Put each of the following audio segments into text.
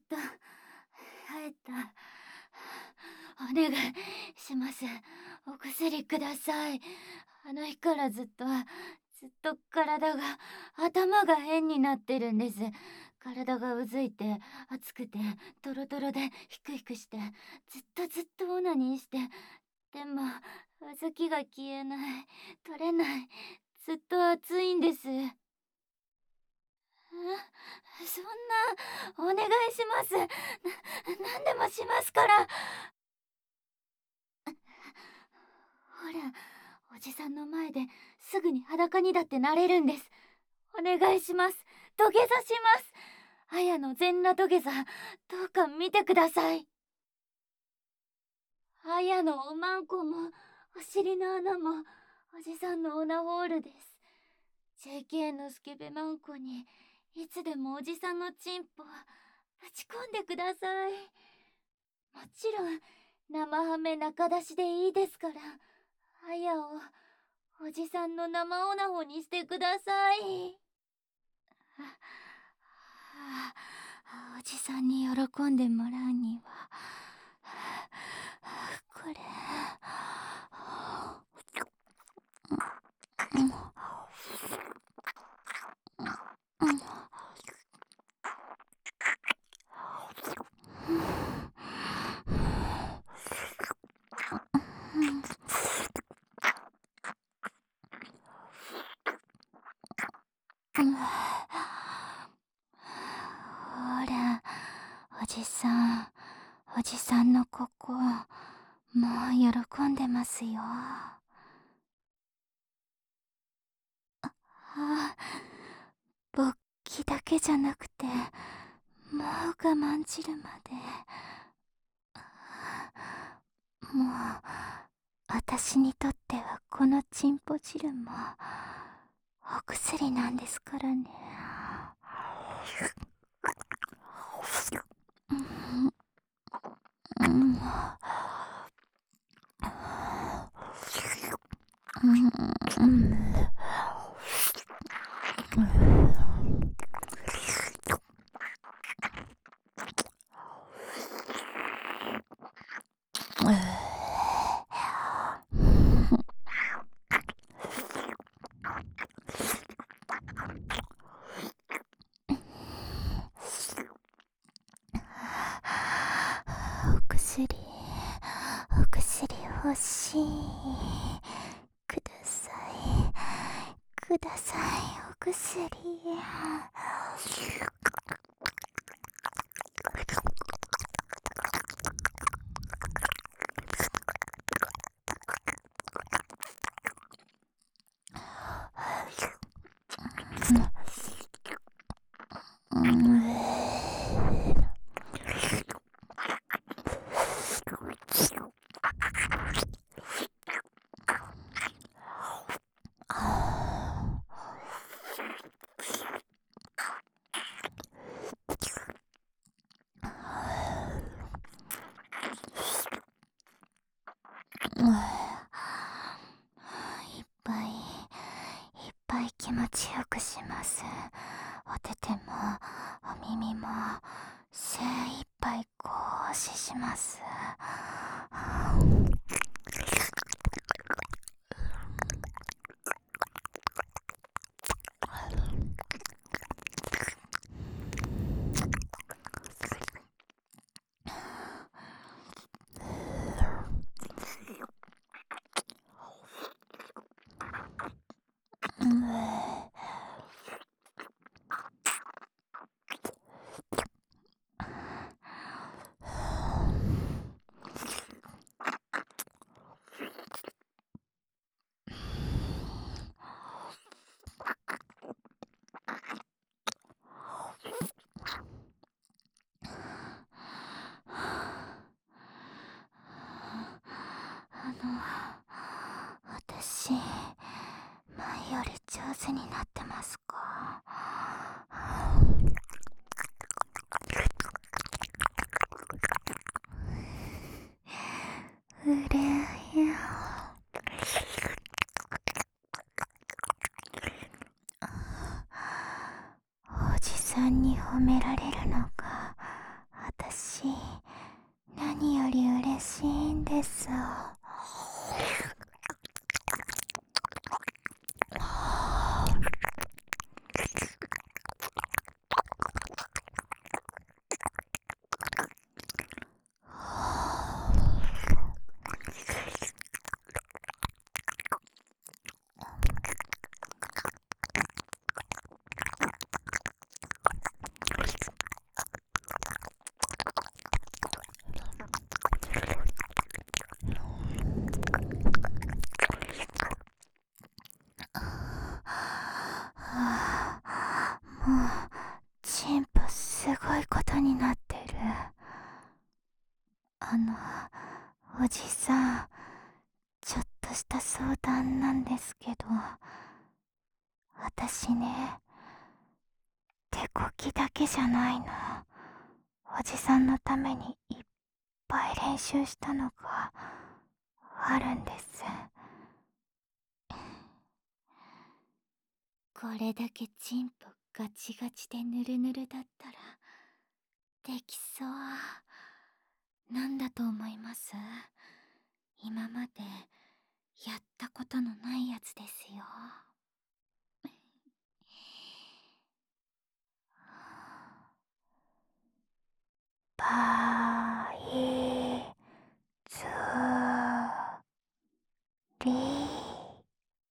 と生えた。お願いします。お薬ください。あの日からずっと頭が変になってるんです。体がうずいて、熱くて、トロトロで、ヒクヒクして、ずっとオナニーして、でも、うずきが消えない、取れない、ずっと熱いんです。そんな、お願いします。何でもしますから。ほら、おじさんの前ですぐに裸にだってなれるんです。お願いします。土下座します。あやの全裸土下座、どうか見てください。あやのおまんこも、お尻の穴も、おじさんのオナホールです。JK のスケベマンコに、いつでもおじさんのチンポ、ぶち込んでください。もちろん、生ハメ中出しでいいですから、あやを、おじさんの生オナホにしてください。おじさんに喜んでもらうには、これ、ほら、おじさんのここ、もう喜んでますよ。勃起だけじゃなくて、もう我慢汁まで。もう、私にとってはこのチンポ汁も、お薬なんですからね。うん、うん、お薬欲しい。くださください、お薬。うん、いっぱいいっぱい気持ちよくします。お手手もお耳も精一杯行使します。私、前より上手になってますか？うれや。おじさんに褒められるのがしいんです。もうチンポすごいことになってる。おじさん、ちょっとした相談なんですけど、私ね、手こきだけじゃないの。おじさんのためにいっぱい練習したのがあるんです。これだけチンポガチガチでヌルヌルだったらできそう。なんだと思います？今までやったことのないやつですよ。バイズリー。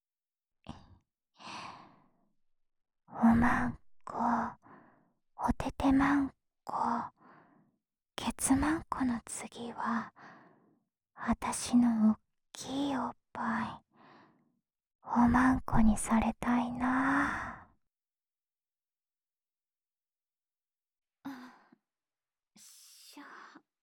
おまんこ、おててまんこ、ケツまんこの次はあたしのおっきいおっぱいおまんこにされたいな。あ、しょ。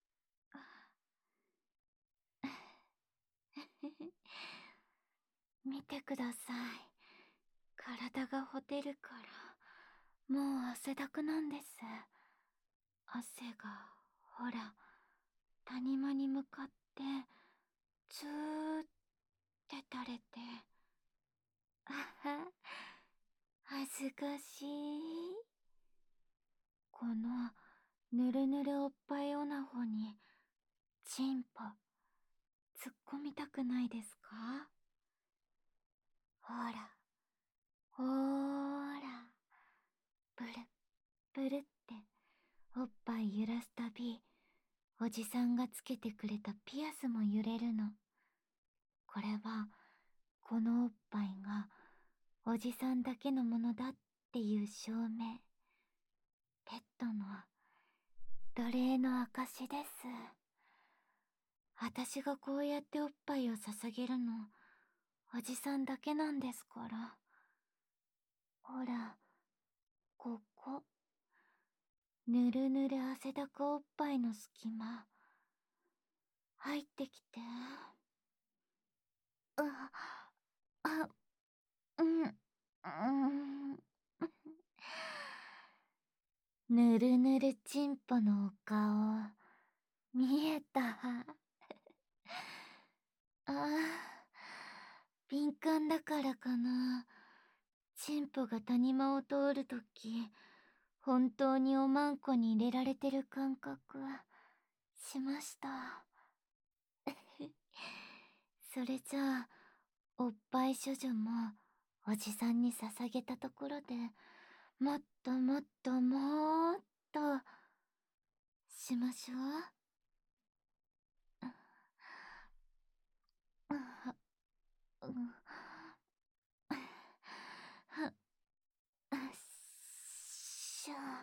見てください。体がほてるからもう汗だくなんです。汗がほら谷間に向かってずーって垂れて、あは、恥ずかしい。このぬるぬるおっぱいオナホにチンポ突っ込みたくないですか？ほらほーら、ブルブルっておっぱい揺らすたびおじさんがつけてくれたピアスも揺れるの。これはこのおっぱいがおじさんだけのものだっていう証明。ペットの奴隷の証です。あたしがこうやっておっぱいを捧げるのおじさんだけなんですから。ほら、ここ。ぬるぬる汗だくおっぱいの隙間。入ってきて。あ、あ、うん、ぬるぬるちんぽのお顔、見えた。ああ、敏感だからかな。チンポが谷間を通るとき、本当におまんこに入れられてる感覚、しました。それじゃあ、おっぱい処女も、おじさんに捧げたところで、もっともっともーっと、しましょう。うん、しゃ。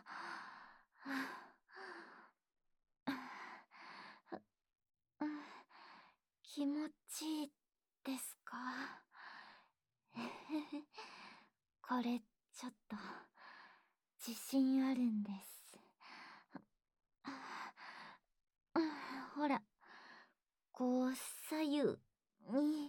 気持ちいいですか？これちょっと自信あるんです。ほら、こう左右に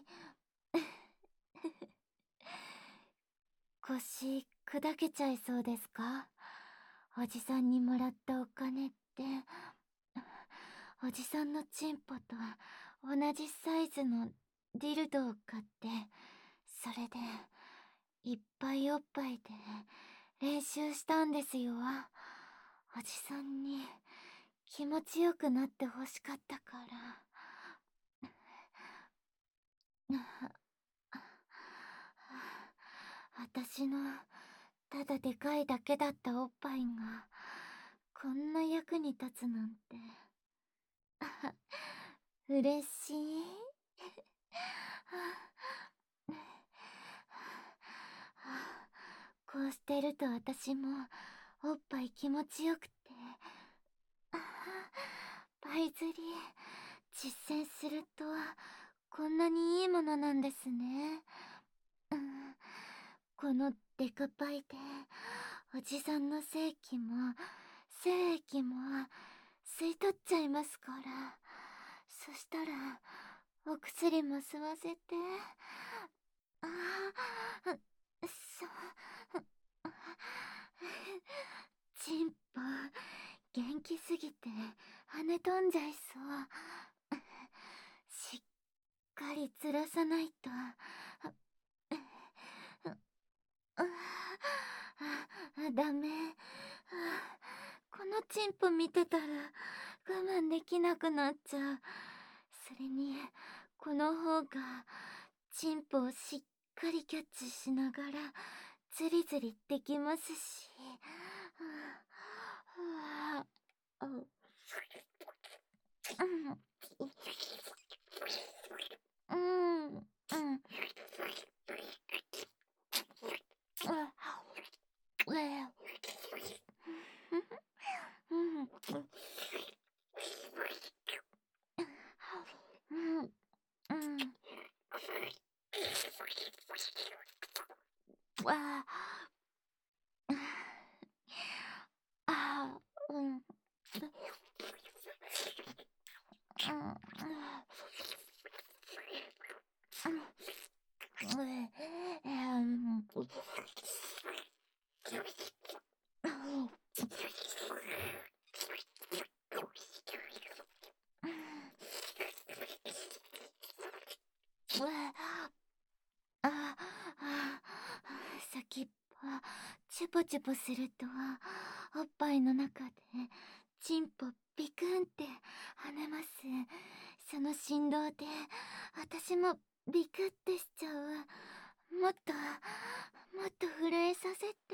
腰砕けちゃいそうですか？おじさんにもらったお金っておじさんのチンポと同じサイズのディルドを買って、それでいっぱいおっぱいで練習したんですよ。おじさんに気持ちよくなってほしかったから。 私のただでかいだけだったおっぱいがこんな役に立つなんて嬉しい。こうしてると私もおっぱい気持ちよくて、パイ釣り実践するとこんなにいいものなんですね。このデカパイでおじさんの精液も精液も吸い取っちゃいますから。そしたらお薬も吸わせて。ああ、チンポ元気すぎて跳ね飛んじゃいそう。しっかりずらさないと。ダメ。このチンポ見てたら我慢できなくなっちゃう。それにこの方がチンポをしっかりキャッチしながらズリズリできますし。先っぽチュポチュポするとおっぱいの中でチンポビクンって跳ねます。その振動で私もビクってしちゃう。もっともっと震えさせて。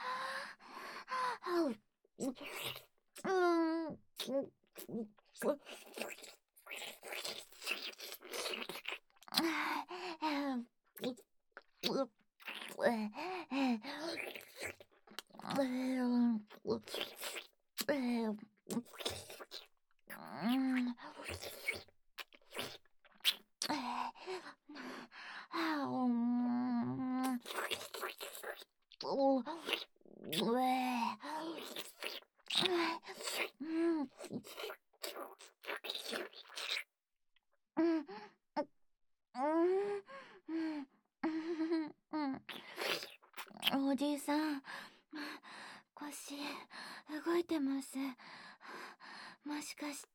おじさん、腰動いてます。もしかして、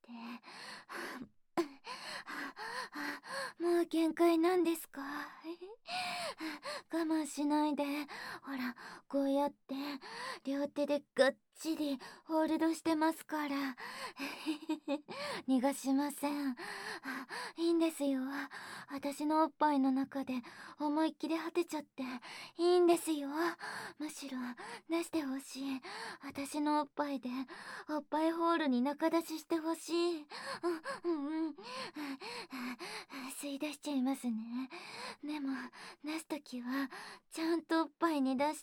もう限界なんですか？我慢しないで。ほら、こうやって両手でがっちりホールドしてますから。逃がしません。いいんですよ。私のおっぱいの中で思いっきり果てちゃっていいんですよ。むしろ出してほしい。私のおっぱいでおっぱいホールに中出ししてほしい。吸い出しちゃいますね。でも出すときはちゃんとおっぱいに出して。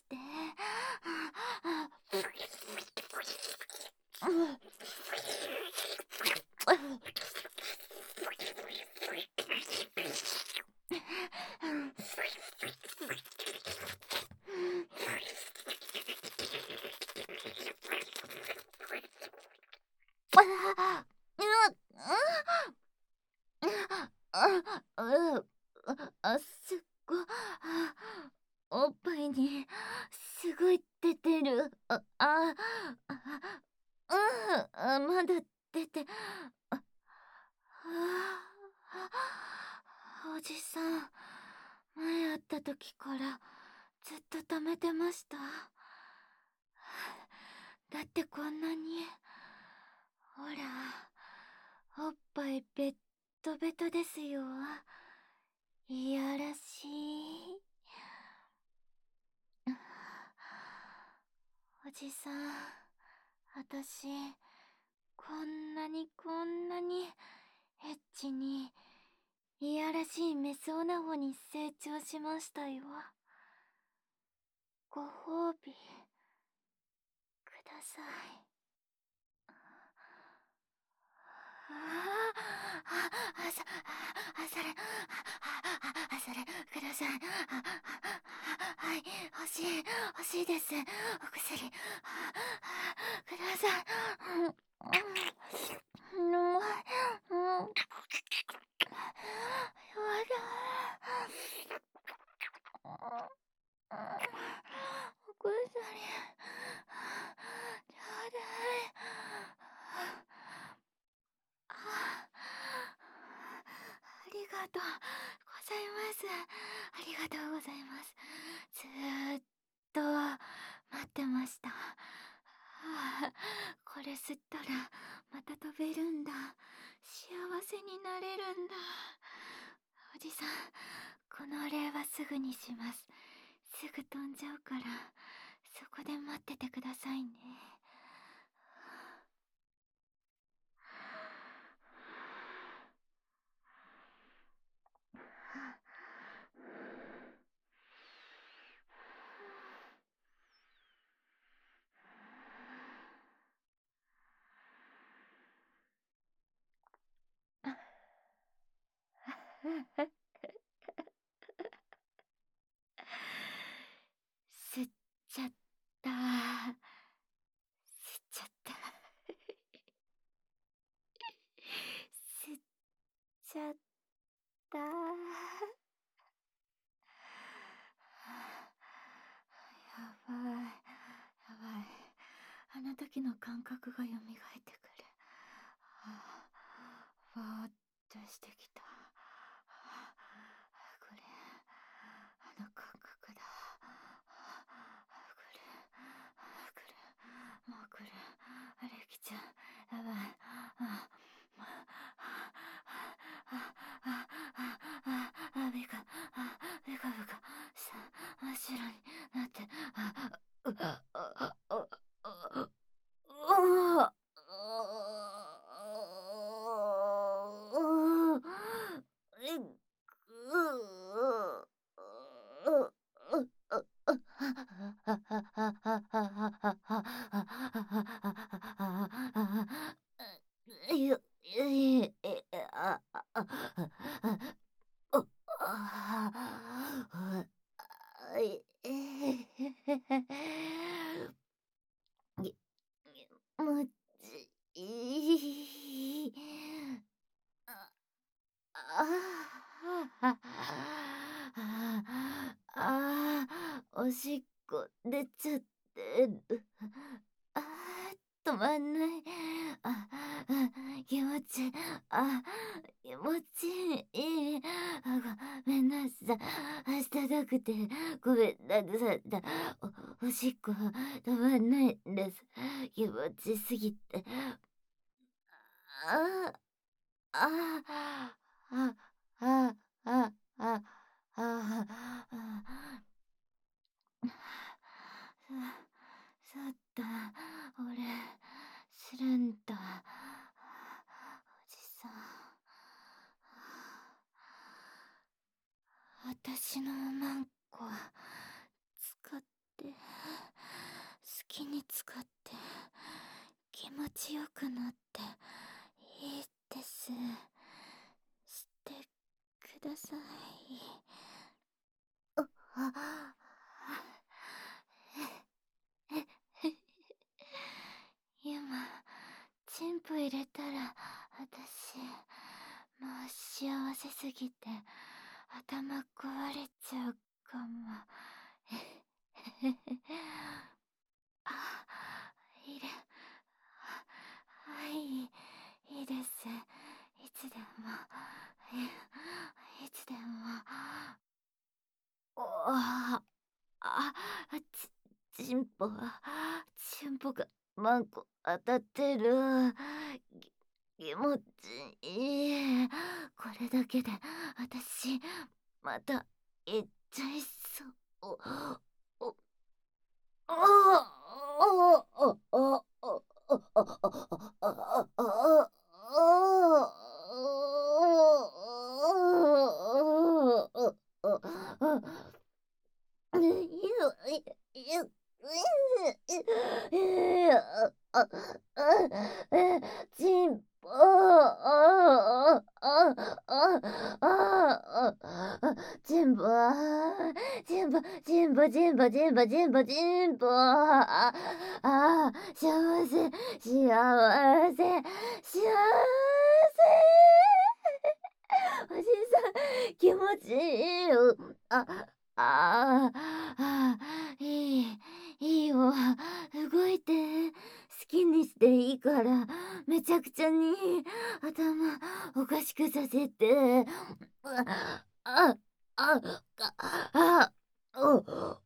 すっごおっぱいにすごい出てる。まだ出て。おじさん、前会った時からずっと溜めてました。だってこんなに。ほら、おっぱいベットベトですよ。いやらしい。 じさん、私、こんなにエッチに、いやらしいメスオナホに成長しましたよ。ご褒美、ください。それ、ください。はい、欲しいです。お薬。ください。うまい。やだ。お薬。ちょうだい。ありがとうございます。ありがとうございます。ずーっと待ってました。これ吸ったらまた飛べるんだ。幸せになれるんだ。おじさん、このお礼はすぐにします。すぐ飛んじゃうから、そこで待っててくださいね。吸っちゃった。吸っちゃった。吸っちゃった。やばい。やばい。あの時の感覚が蘇ってくる。ぼーっとしてきた。これ、あの感覚だ。もう来る。あれ来ちゃう。やばい。ビカビカさ、真っ白になって、よ、あ、あ、あ、あ、い、もちいい。あおしっこ出ちゃってる。あ止まんない。あ、気持ち、あ、気持ちいい。ごめんなさい。明日なくて、ごめんなさい。おしっこ止まんないんです。気持ちすぎて。あああああああそうだ、俺、するんだ。おじさん。私のおまんこ、使って、好きに使って、気持ちよくなって、いいです。してください。あ、今、チンポ入れたら、私、もう幸せすぎて、頭壊れちゃうかも。あ、いる。はい、いいです。いつでも、いつでも。おあ、チンポが、マンコ当たってる。気持ちいい。これだけで、私、また、行っちゃいそう。お、お、お、 チンポ、チンポ、チンポ、チンポ、チンポ、チンポ、チンポ、チンポ、幸せ、幸せ、幸せ。おじさん、気持ちいいよ。ああ、いい、いいよ。動いて、好きにしていいから、めちゃくちゃに頭おかしくさせて。あ、あ、あ、あ、お、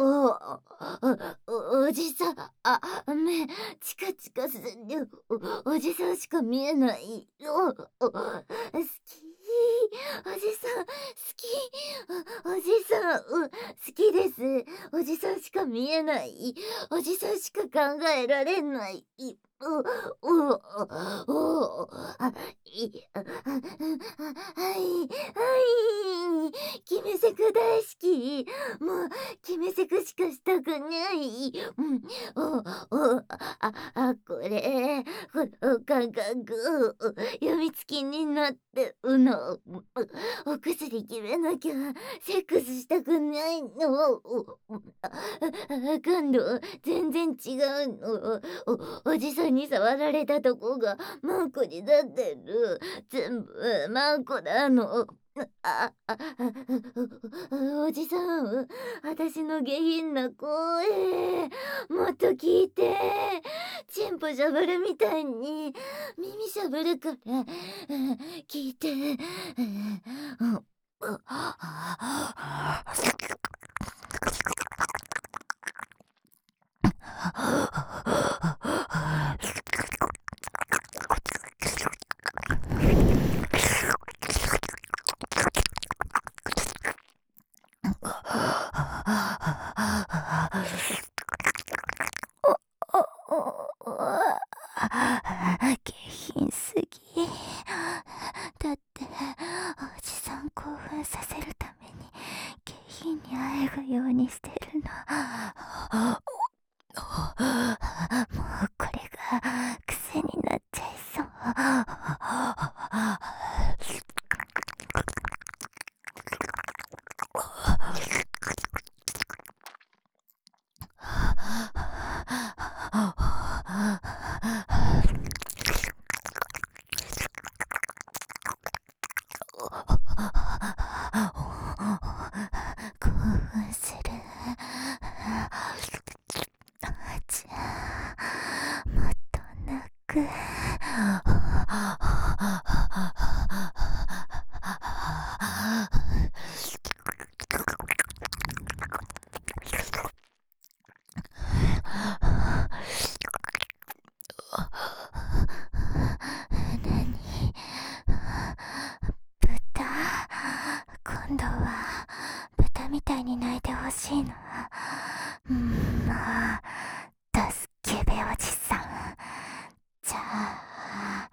おじさん、目、チカチカする。おじさんしか見えない。好き。おじさん、好き。おじさん、好きです。おじさんしか見えない。おじさんしか考えられない。はい、はい。キメセク大好き。もう、キメセクしかしたくない。この感覚、やみつきになってうの。お薬決めなきゃ、セックスしたくないの。今度、全然違うの。おじさんに触られたとこがマンコになってる。全部マンコなの。おじさん、私の下品な声、もっと聞いて。チンポしゃぶるみたいに耳しゃぶるから、聞いて。下品すぎ。だっておじさん興奮させるために下品にあえぐようにしてるの。もうこれが癖になっちゃいそう。興奮する。じゃあ、もっと泣く。何？豚？今度は豚みたいに泣いてほしいの？もう、助けべおじさん。じゃあ、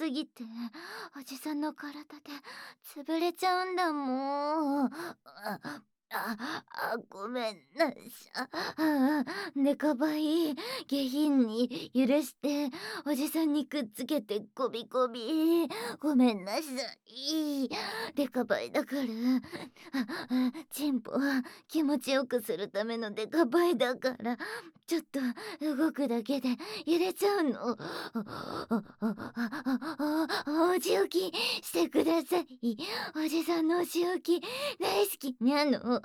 すぎておじさんの体で潰れちゃうんだもん。ごめんなさい。デカバイ下品に許しておじさんにくっつけてこびこび。ごめんなさい。デカバイだからチンポは気持ちよくするためのデカバイだからちょっと動くだけで揺れちゃうの。お仕置きしてください。おじさんのお仕置き大好きにゃの。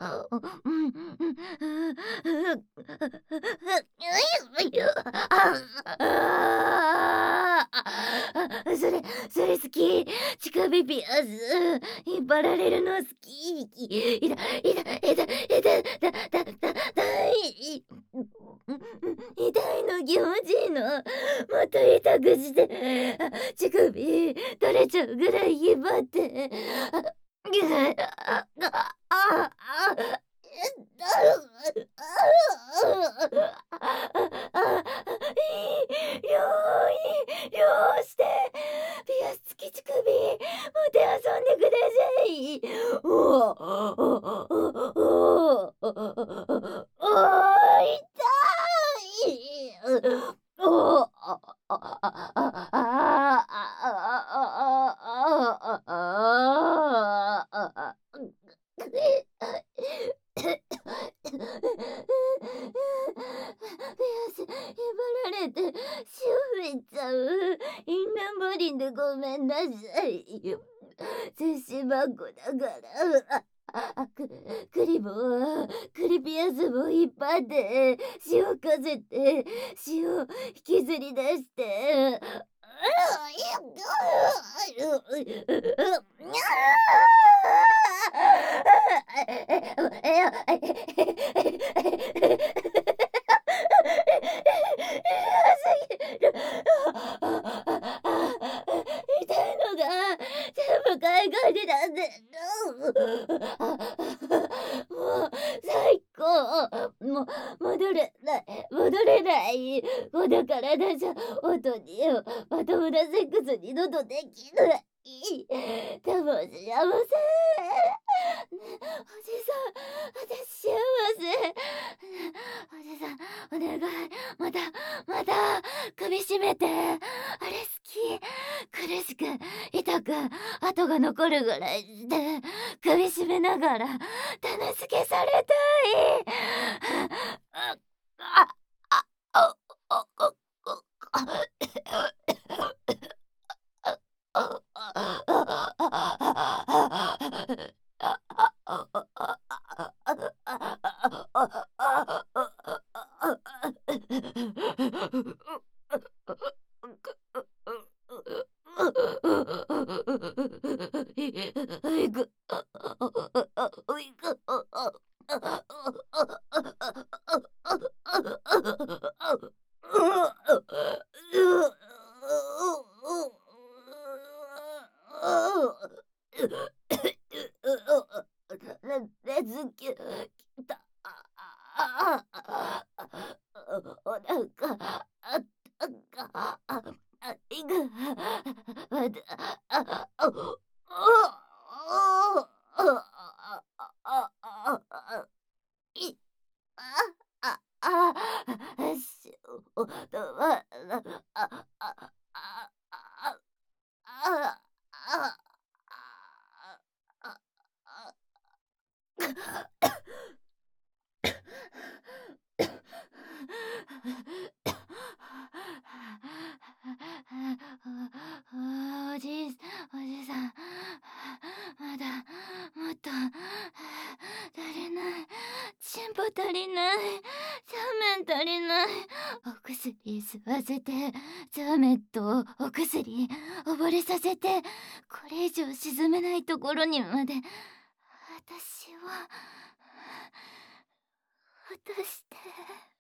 それ好き。チカビピアス。引っ張られるの好き。いだ、いだ、いだ、いだ、痛いの気持ちいいの。もっと痛くして。乳首取れちゃうぐらい引っ張って。両してピアス付き乳首もてあそんでください。痛い。引っ張られて潮吹いちゃう。インナーボディでごめんなさい。接種箱だからクリボークリピアスも引っ張って潮かせて潮引きずり出して痛いのが全部海外でなんでもう最高。もう戻れないこの体じゃ音にまともなセックス二度とできない。でも幸せ。おじさん私幸せ。おじさんお願いまた首絞めて。あれ好き。苦しく痛く跡が残るぐらいで首絞めながら種付けされたい。レズキューきた。お腹あったかいがまだいしょとはおじさんまだもっと足りない。チンポ足りない。ザーメン足りない。お薬吸わせてザーメンとお薬溺れさせてこれ以上沈めないところにまで私を落として。